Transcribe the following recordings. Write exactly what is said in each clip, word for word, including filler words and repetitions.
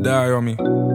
die on me.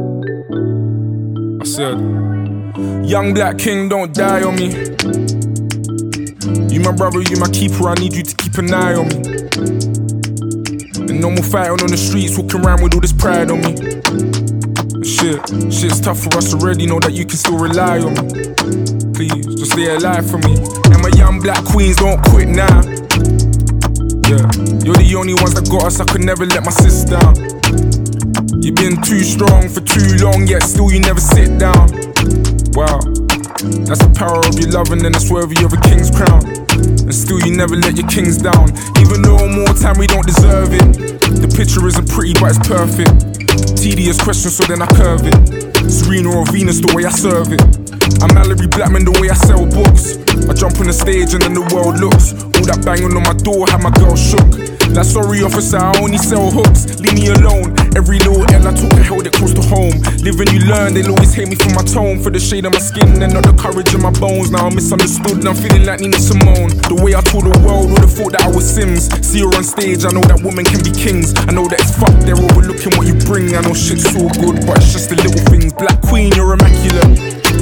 I said, young black king, don't die on me. You my brother, you my keeper, I need you to keep an eye on me. And no more fighting on the streets, walking around with all this pride on me. Shit, shit's tough for us already, know that you can still rely on me. Please, just stay alive for me. And my young black queens, don't quit now. Yeah, you're the only ones that got us, I could never let my sis down. You've been too strong for too long, yet still you never sit down. Wow, that's the power of your love, and then it's worthy of a king's crown. And still you never let your kings down. Even though more time we don't deserve it. The picture isn't pretty but it's perfect. Tedious question, so then I curve it. Serena or Venus, the way I serve it. I'm Mallory Blackman, the way I sell books. I jump on the stage and then the world looks. All that banging on my door had my girl shook. Like, sorry officer, I only sell hooks. Leave me alone. Every little L I took, I held it close to home. Live and you learn, they'll always hate me for my tone. For the shade of my skin and not the courage in my bones. Now I'm misunderstood and I'm feeling like Nina Simone. The way I told the world would've thought that I was Sims. See her on stage, I know that women can be kings. I know that it's fucked, they're overlooking what you bring. I know shit's so good, but it's just the little things. Black queen, you're immaculate.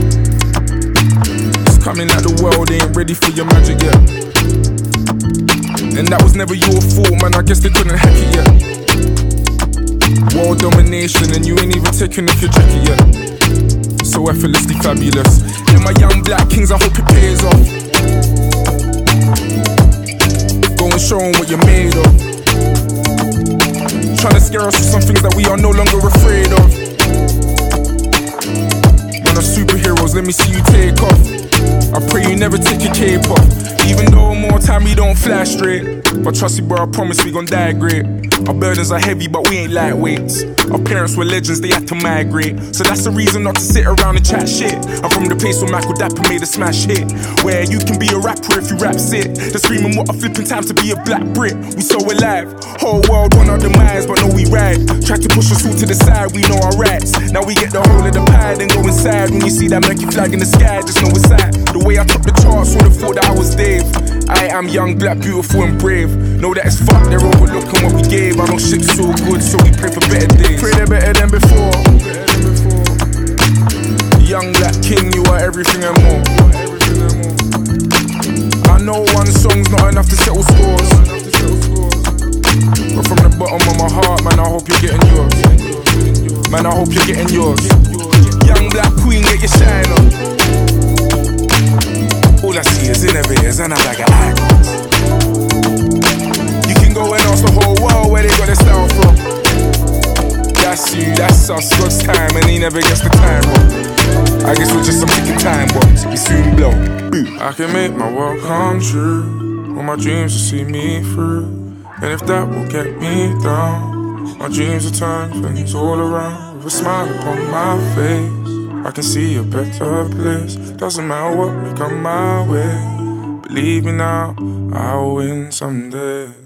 It's coming like the world ain't ready for your magic yet. And that was never your fault, man, I guess they couldn't hack it yet. World domination and you ain't even taking off your jacket yet. So effortlessly fabulous. And my young black kings, I hope it pays off. Go and show them what you're made of. Trying to scare us with some things that we are no longer afraid of. Man are superheroes, let me see you take off. I pray you never take your cape off. Even though more time we don't fly straight. But trust me bro, I promise we gon' die great. Our burdens are heavy but we ain't lightweights. Our parents were legends, they had to migrate. So that's the reason not to sit around and chat shit. I'm from the place where Michael Dapper made a smash hit. Where you can be a rapper if you rap it. They're screaming what a flipping time to be a black Brit. We so alive, whole world want our demise, but no we ride. Try to push us all to the side, we know our rights. Now we get the whole of the pie, then go inside. When you see that Mercury flag in the sky, just know it's sad. The way I took the charts, would've thought that I was Dave. I am young, black, beautiful and brave. Know that it's fucked, they're overlooking what we gave. I know shit's so good, so we pray for better days. Pray they're better than before. Young black king, you are everything and more. I know one song's not enough to settle scores, but from the bottom of my heart, man, I hope you're getting yours. Man, I hope you're getting yours. Young black queen, get your shine on. All I see is innovators and a bag of icons. You can go and ask the whole world where they got their style from. That's you, that's us, God's time, and he never gets the time wrong. I guess we're just some ticking time bombs, we soon blow. I can make my world come true. All my dreams will see me through. And if that will get me down, my dreams will turn things all around. With a smile upon my face, I can see a better place. Doesn't matter what may come my way. Believe me now, I'll win someday.